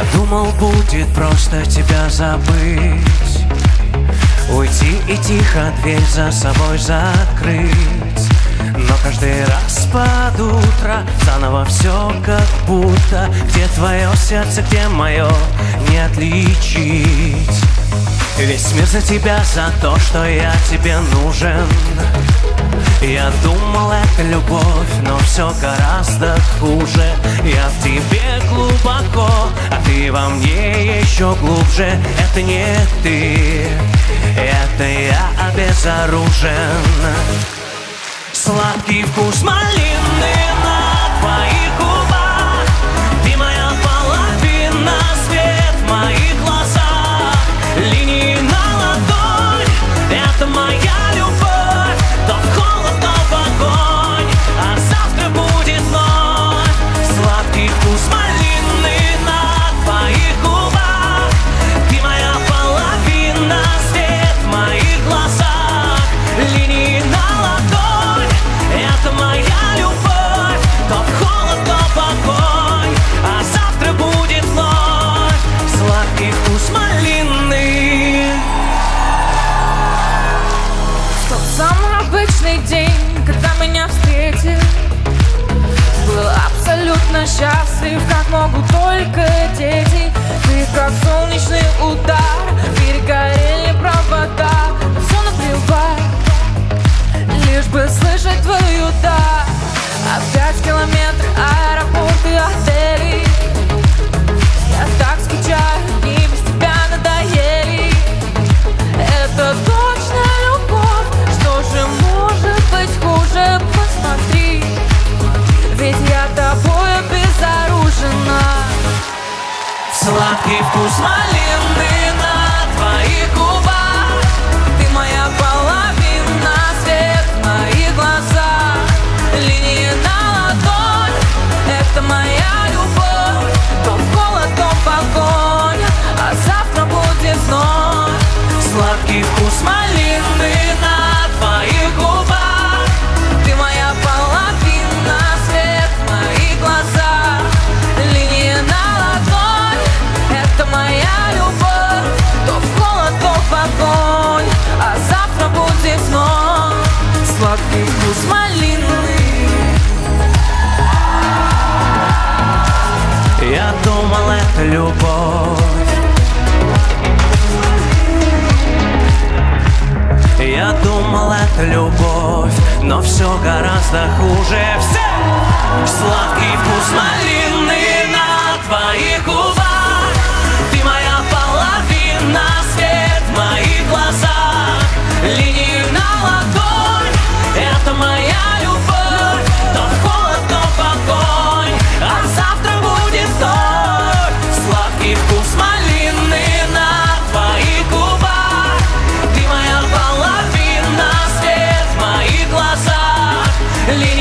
Думал, будет просто тебя забыть, уйти и тихо дверь за собой закрыть. Но каждый раз под утро заново все как будто. Где твое сердце, где мое, не отличить. Весь мир за тебя, за то, что я тебе нужен. Я думал, это любовь, но все гораздо хуже. Я в тебе глубоко, а ты во мне еще глубже. Это не ты, это я обезоружен. Сладкий вкус малины на твоих губах. Ты моя половина, свет в моих глазах. Линии на ладонь, это моя любовь. То в холод, то в огонь, а завтра будет вновь. Сладкий вкус малины на твоих губах. Ты моя половина, свет в моих глазах. Линии на ладонь, это моя любовь. То в холод, то в огонь, а завтра будет вновь. Сладкий вкус малины. В тот самый обычный день, когда меня встретил, был абсолютно счастлив, как могут только дети. Ты как солнечный удар, перегорели провода. Но все наплевать, лишь бы слышать твою «да». Опять километры, аэропорты, отели. Я так скучаю, дни без тебя надоели. Это точно любовь, что же может быть хуже? Посмотри, ведь я тобой обезоружена. Сладкий вкус малины на твоих губах. Ты моя половина, свет в моих глазах. Линии на ладонь, это моя любовь. То в холод, то в огонь, а завтра будет вновь. Сладкий вкус малины на твоих губах. Ты моя половина, свет в моих глазах. Линии на ладонь, это моя любовь. То в холод, то в огонь, а завтра будет вновь. Сладкий вкус малины. Я думал, это любовь. Я думал, это любовь, но все гораздо хуже. Все! Сладкий вкус малины на твоих губах. Ты моя половина, свет в моих глазах. Линии на ладонь, это моя любовь. То в холод, то в огонь, а завтра будет вновь. Сладкий вкус малины на твоих губах. Ты моя половина, свет в моих глазах.